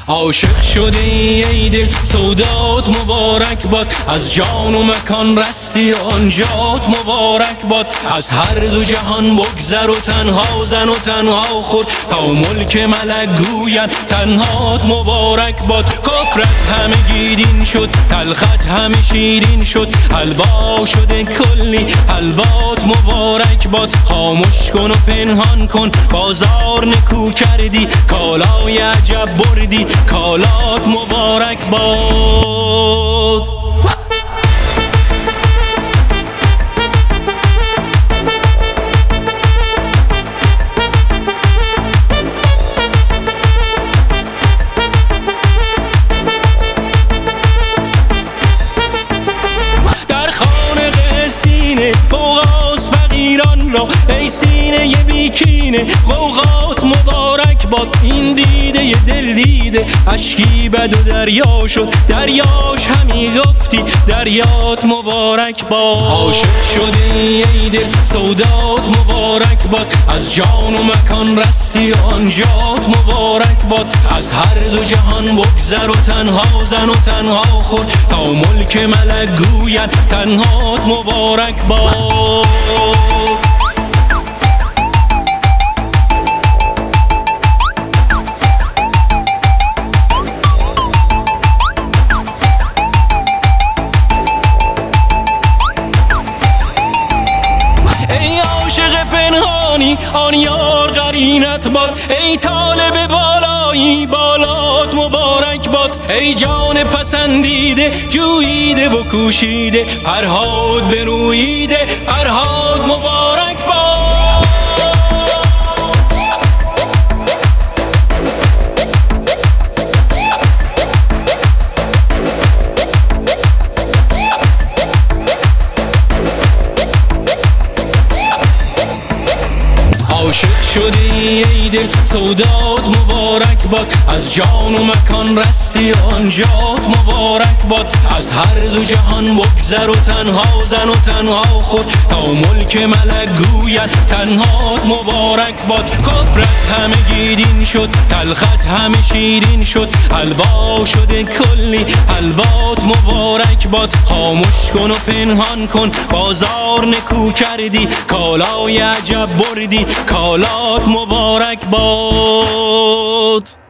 عاشق شده ای دل سودات مبارک باد، از جان و مکان رسی آنجات مبارک باد. از هر دو جهان بگذر و تنها زن و تنها خود، تا ملک ملک گوید تنهات مبارک باد. کفرت همه گیدین شد، تلخت همه شیرین شد، حلوا شده کلی حلوات مبارک باد. خاموش کن و پنهان کن بازار نکو کردی، کالای عجب بردی کالات مبارک باد. در خانه سینه قوقاس فقیران را، ای سینه ی بیکینه قوقات مبارک باد. این دیده ی دل دیده اشکی بد و دریا شد، دریاش همی گفتی دریات مبارک باد. عاشق شده ای دل سودات مبارک باد، از جان و مکان رسی آنجات مبارک باد. از هر دو جهان بگذر و تنها زن و تنها خود، تا ملک ملک گوید تنهات مبارک باد. ای عاشق پنهانی آن یار قرینت باد، ای طالب بالایی بالات مبارک باد. ای جان پسندیده جوییده و کوشیده، پرهاد بروییده پرهاد مبارک باد. عاشق شده ای دل سودات مبارک باد، از جان و مکان رسی آنجات مبارک باد. از هر دو جهان بگذر و تنها زن و تنها خود، تا ملک ملک گوید تنهات مبارک باد. کفرت همه گیدین شد، تلخت همه شیرین شد، حلوا شده کلی حلوات مبارک باد. خاموش کن و پنهان کن بازار نکو کردی، کالای عجب بردی کالات مبارک باد.